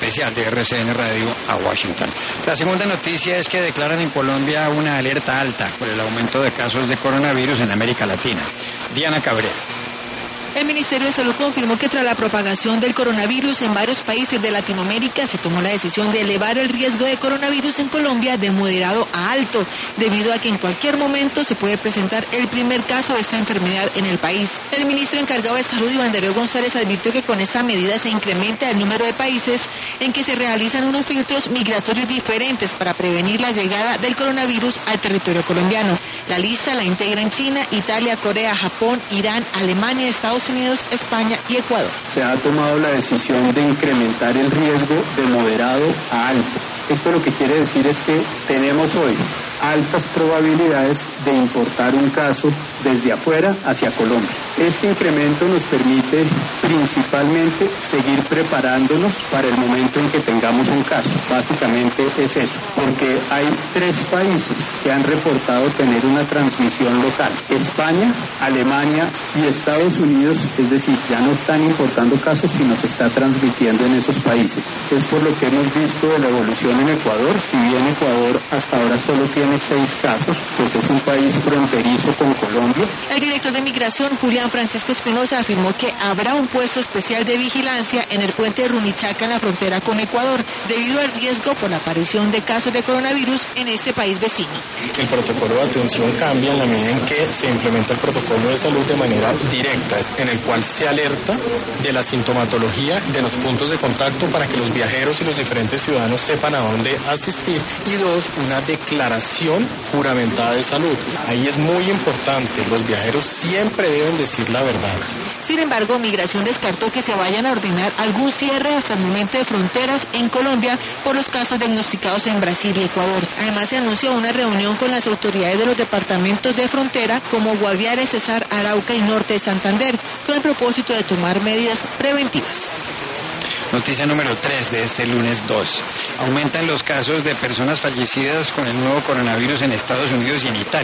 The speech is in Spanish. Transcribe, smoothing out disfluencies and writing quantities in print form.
especial de RCN Radio a Washington. La segunda noticia es que declaran en Colombia una alerta alta por el aumento de casos de coronavirus en América Latina. Diana Cabrera. El Ministerio de Salud confirmó que tras la propagación del coronavirus en varios países de Latinoamérica se tomó la decisión de elevar el riesgo de coronavirus en Colombia de moderado a alto, debido a que en cualquier momento se puede presentar el primer caso de esta enfermedad en el país. El ministro encargado de Salud, Iván Darío González, advirtió que con esta medida se incrementa el número de países en que se realizan unos filtros migratorios diferentes para prevenir la llegada del coronavirus al territorio colombiano. La lista la integran China, Italia, Corea, Japón, Irán, Alemania, Estados Unidos, España y Ecuador. Se ha tomado la decisión de incrementar el riesgo de moderado a alto. Esto lo que quiere decir es que tenemos hoy altas probabilidades de importar un caso desde afuera hacia Colombia. Este incremento nos permite principalmente seguir preparándonos para el momento en que tengamos un caso. Básicamente es eso, porque hay 3 países que han reportado tener una transmisión local: España, Alemania y Estados Unidos, es decir, ya no están importando casos, sino se está transmitiendo en esos países. Es por lo que hemos visto de la evolución en Ecuador. Si bien Ecuador hasta ahora solo tiene 6 casos, pues es un país fronterizo con Colombia. El director de Migración, Julián Francisco Espinosa, afirmó que habrá un puesto especial de vigilancia en el puente de Rumichaca en la frontera con Ecuador, debido al riesgo por la aparición de casos de coronavirus en este país vecino. El protocolo de atención cambia en la medida en que se implementa el protocolo de salud de manera directa, en el cual se alerta de la sintomatología de los puntos de contacto para que los viajeros y los diferentes ciudadanos sepan a dónde asistir. Y 2, una declaración juramentada de salud. Ahí es muy importante, los viajeros siempre deben decir la verdad. Sin embargo, Migración descartó que se vayan a ordenar algún cierre hasta el momento de fronteras en Colombia por los casos diagnosticados en Brasil y Ecuador. Además, se anunció una reunión con las autoridades de los departamentos de frontera como Guaviare, Cesar, Arauca y Norte de Santander, con el propósito de tomar medidas preventivas. Noticia número 3 de este lunes 2. Aumentan los casos de personas fallecidas con el nuevo coronavirus en Estados Unidos y en Italia.